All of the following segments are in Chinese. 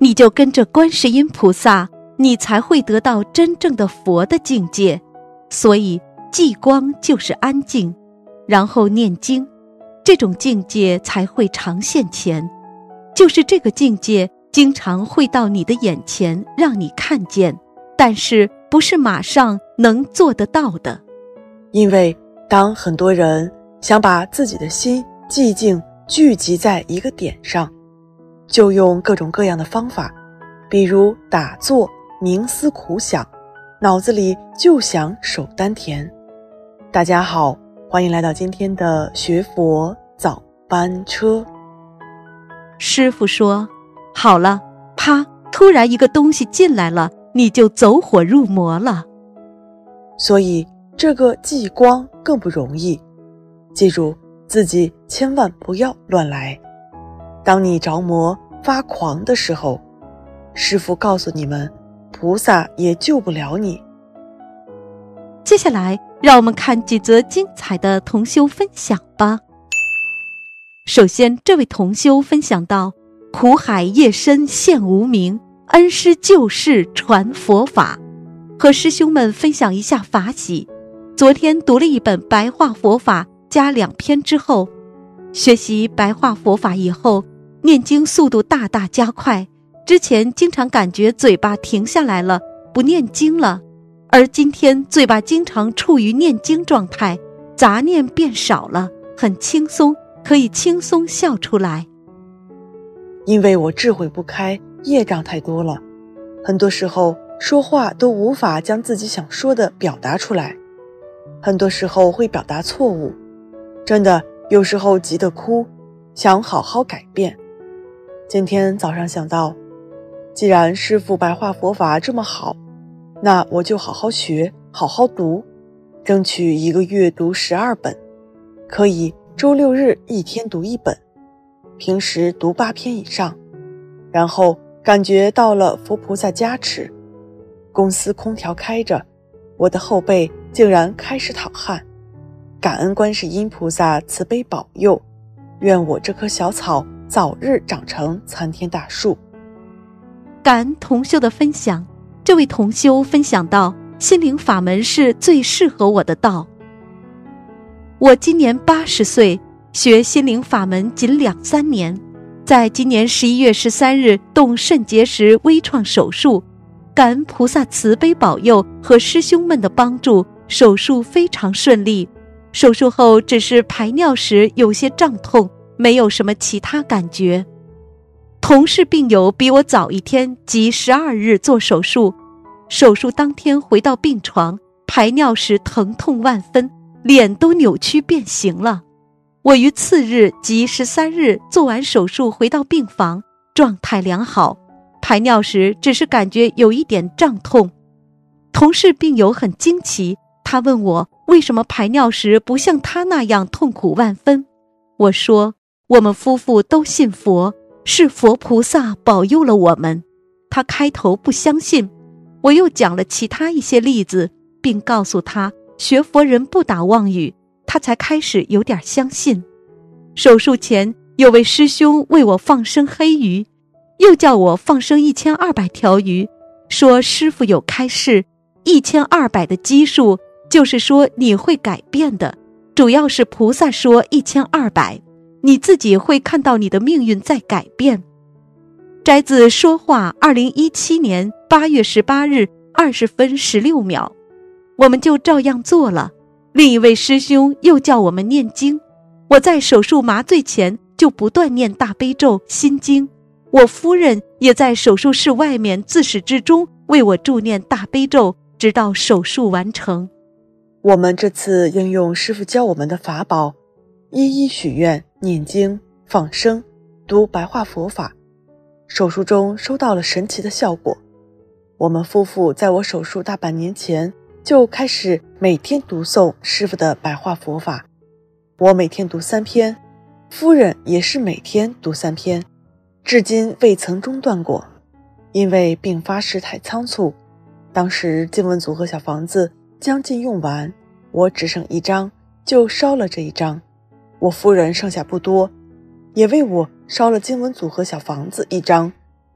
你就跟着观世音菩萨，你才会得到真正的佛的境界。所以寂光就是安静，然后念经，这种境界才会常现前。就是这个境界经常会到你的眼前，让你看见，但是不是马上能做得到的。 因为当很多人想把自己的心寂静聚集在一个点上，就用各种各样的方法，比如打坐、冥思苦想，脑子里就想守丹田。大家好，欢迎来到今天的学佛早班车。 师父说，好了，啪，突然一个东西进来了，你就走火入魔了。 所以这个寂光更不容易，记住自己千万不要乱来。当你着魔发狂的时候，师父告诉你们，菩萨也救不了你。 接下来让我们看几则精彩的同修分享吧。首先，这位同修分享到，苦海夜深现无名，恩师救世传佛法。和师兄们分享一下法喜。昨天读了一本白话佛法加2篇之后，学习白话佛法以后，念经速度大大加快。之前经常感觉嘴巴停下来了，不念经了，而今天嘴巴经常处于念经状态，杂念变少了，很轻松，可以轻松笑出来。 因为我智慧不开，业障太多了，很多时候说话都无法将自己想说的表达出来，很多时候会表达错误，真的有时候急得哭，想好好改变。今天早上想到，既然师父白话佛法这么好，那我就好好学，好好读，争取1个月读12本，可以周6日1天读1本，平时读8篇以上。然后感觉到了佛菩萨加持，公司空调开着，我的后背竟然开始淌汗。感恩观世音菩萨慈悲保佑，愿我这棵小草早日长成参天大树。 感恩同修的分享。这位同修分享到，心灵法门是最适合我的道。我今年80岁，学心灵法门仅2-3年，在今年11月13日动肾结石微创手术，感恩菩萨慈悲保佑和师兄们的帮助，手术非常顺利。手术后只是排尿时有些胀痛，没有什么其他感觉。同事病友比我早1天，即12日做手术，手术当天回到病床，排尿时疼痛万分，脸都扭曲变形了。我于次日即13日做完手术回到病房，状态良好，排尿时只是感觉有一点胀痛。同事病友很惊奇，他问我为什么排尿时不像他那样痛苦万分。我说，我们夫妇都信佛，是佛菩萨保佑了我们。他开头不相信，我又讲了其他一些例子，并告诉他学佛人不打妄语，他才开始有点相信。手术前有位师兄为我放生黑鱼，又叫我放生1200条鱼，说师父有开示，1200的基数就是说你会改变的，主要是菩萨说1200，你自己会看到你的命运在改变。摘自说话2017年8月18日20分16秒，我们就照样做了。另一位师兄又叫我们念经，我在手术麻醉前就不断念大悲咒、心经，我夫人也在手术室外面自始至终为我助念大悲咒，直到手术完成。 我们这次应用师父教我们的法宝，一一许愿、念经、放生、读白话佛法，手术中收到了神奇的效果。我们夫妇在我手术大半年前就开始每天读诵师父的白话佛法，我每天读3篇，夫人也是每天读3篇，至今未曾中断过。因为病发时太仓促，当时经文组和小房子将近用完，我只剩1张，就烧了这1张。我夫人剩下不多，也为我烧了经文组和小房子1张，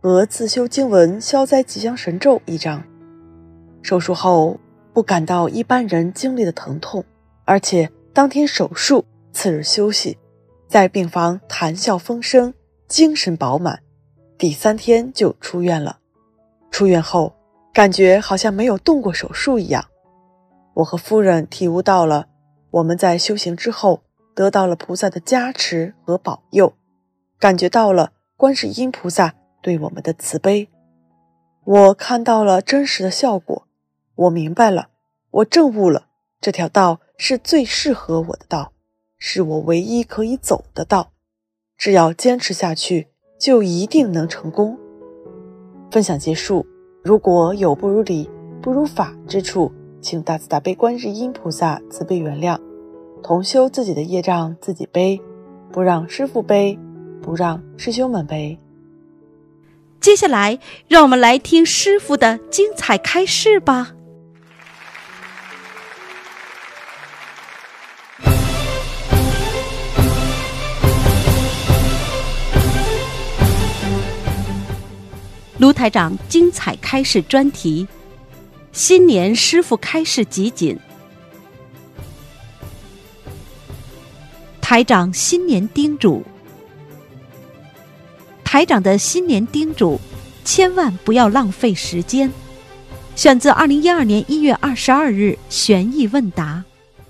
和自修经文消灾吉祥神咒1张。手术后不感到一般人经历的疼痛，而且当天手术，次日休息，在病房谈笑风生，精神饱满，第3天就出院了。出院后感觉好像没有动过手术一样。我和夫人体悟到了我们在修行之后得到了菩萨的加持和保佑，感觉到了观世音菩萨对我们的慈悲。我看到了真实的效果，我明白了，我证悟了，这条道是最适合我的道，是我唯一可以走的道，只要坚持下去，就一定能成功。分享结束，如果有不如理、不如法之处，请大慈大悲观世音菩萨慈悲原谅。同修自己的业障自己背，不让师父背，不让师兄们背。 接下来让我们来听师父的精彩开示吧。卢台长精彩开示专题，新年师父开示集锦。台长新年叮嘱，台长的新年叮嘱，千万不要浪费时间。选自2012年1月22日悬疑问答。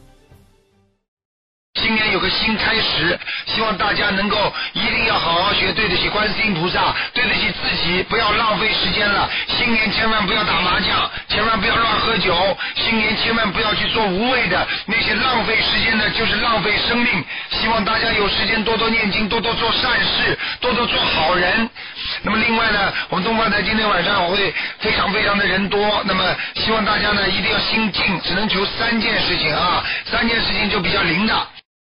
新年有个新开始，希望大家能够一定要好好学，对得起观世音菩萨，对得起自己，不要浪费时间了。新年千万不要打麻将，千万不要乱喝酒，新年千万不要去做无谓的那些浪费时间的，就是浪费生命。希望大家有时间多多念经，多多做善事，多多做好人。那么另外呢，我们东方台今天晚上会非常的人多，那么希望大家呢一定要心静，只能求3件事情啊，3件事情就比较灵的。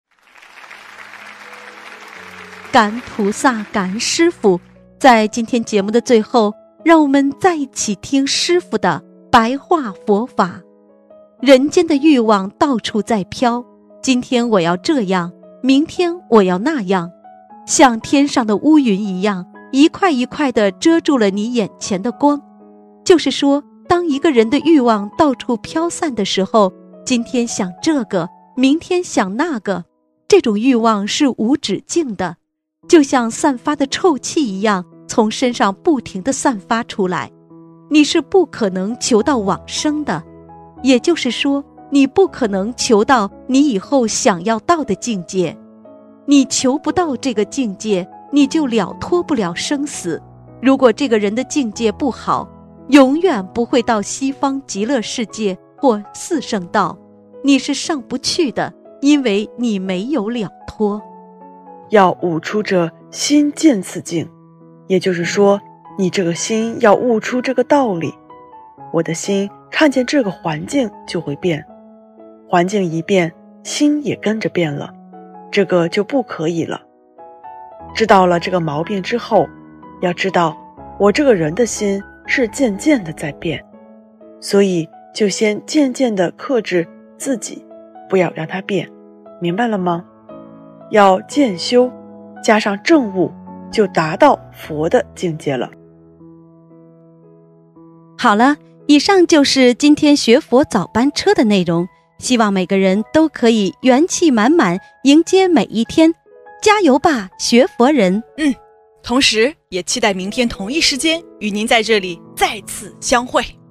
感恩菩萨，感恩师父。在今天节目的最后，让我们再一起听师父的白话佛法。人间的欲望到处在飘，今天我要这样，明天我要那样，像天上的乌云一样，一块一块地遮住了你眼前的光。就是说，当一个人的欲望到处飘散的时候，今天想这个，明天想那个，这种欲望是无止境的，就像散发的臭气一样，从身上不停地散发出来。你是不可能求到往生的，也就是说，你不可能求到你以后想要到的境界。你求不到这个境界，你就了脱不了生死。如果这个人的境界不好，永远不会到西方极乐世界或四圣道，你是上不去的，因为你没有了脱。 要悟出这心见此境，也就是说，你这个心要悟出这个道理。我的心看见这个环境就会变，环境一变，心也跟着变了，这个就不可以了。知道了这个毛病之后，要知道我这个人的心是渐渐的在变，所以就先渐渐的克制自己，不要让它变，明白了吗？要渐修，加上正悟，就达到佛的境界了。 好了，以上就是今天学佛早班车的内容，希望每个人都可以元气满满迎接每一天，加油吧，学佛人！ 同时也期待明天同一时间与您在这里再次相会。